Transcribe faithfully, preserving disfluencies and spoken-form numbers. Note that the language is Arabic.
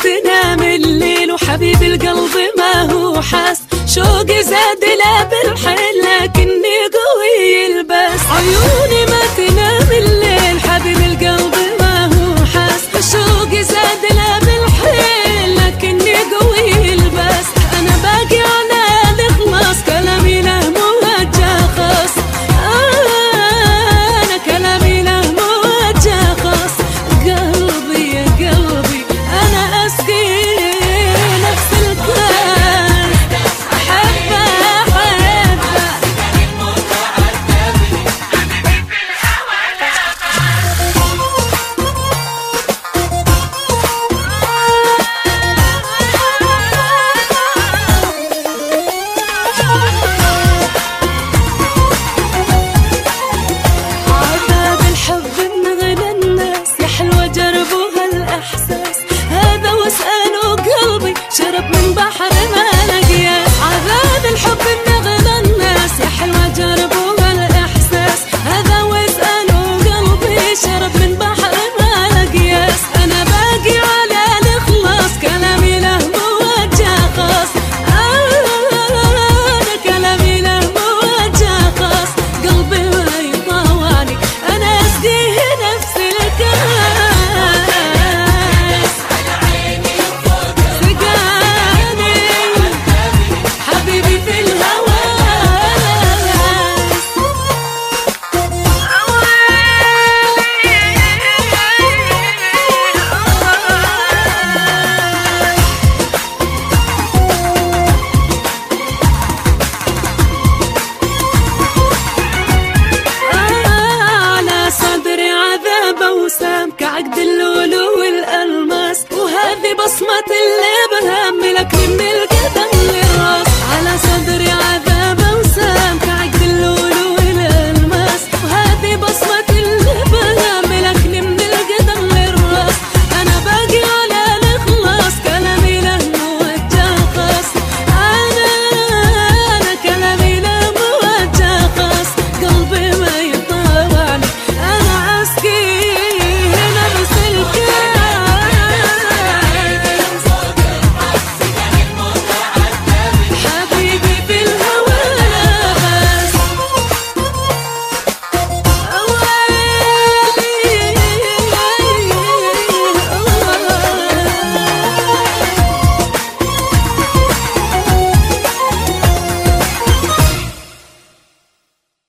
تنام الليل وحبيب القلب ما هو حاس. شوقي زاد لا بالحيل لكني قوي البس. عيوني ما تنام الليل حبيب القلب ما هو حاس. شوقي زاد لا بالحيل لكني قوي البس. انا باقي على الخلاص كلامي له موجه خاص. انا كلامي له موجه خاص. قلبي يا قلبي انا اسقي نفس الكاس. احبه احبه عذاب الحب من غنى الناس. يا حلوة جربوا هالإحساس هذا واسألوا قلبي شرب من بحر ما لقياس. عذاب الحب من غنى الناس. يا حلوة جربوا هالإحساس هذا واسألوا قلبي شرب من بحر ما لقياس. أنا باقي على الإخلاص كلامي له موجه خاص. أنا كلامي له موجه خاص. قلبي ما يطاوعني أنا أسقيه نفس الكاس. سقاني حبيبي في الهوى على صدري عذاب وسام كعقد اللؤلؤ والألماس. وهذه بصمة